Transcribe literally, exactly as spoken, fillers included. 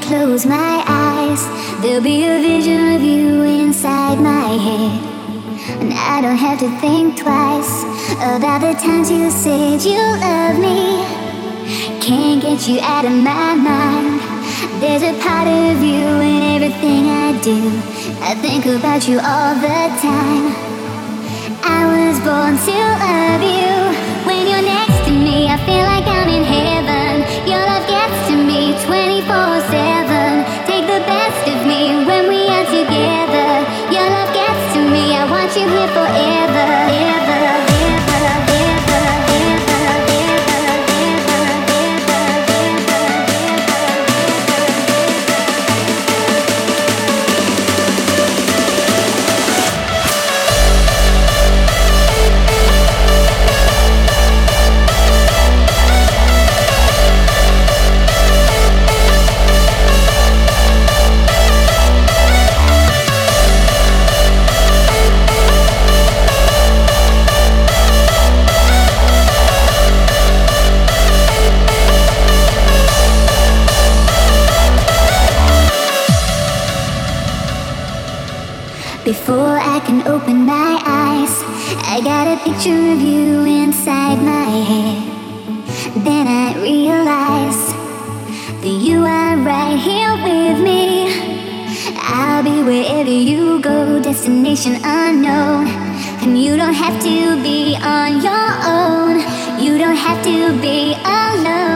close my eyes, there'll be a vision of you inside my head. And I don't have to think twice about the times you said you love me. Can't get you out of my mind. There's a part of you in everything I do. I think about you all the time. I was born to love you. When you're next to me, I feel like I'm in heaven. Your love gets to me twenty-four seven. Take the best of me when we are together. Your love gets to me, I want you here forever, ever, ever, ever, ever, ever, before I can open my eyes, I got a picture of you inside my head. Then I realized that you are right here with me. I'll be wherever you go, destination unknown. And you don't have to be on your own. You don't have to be alone.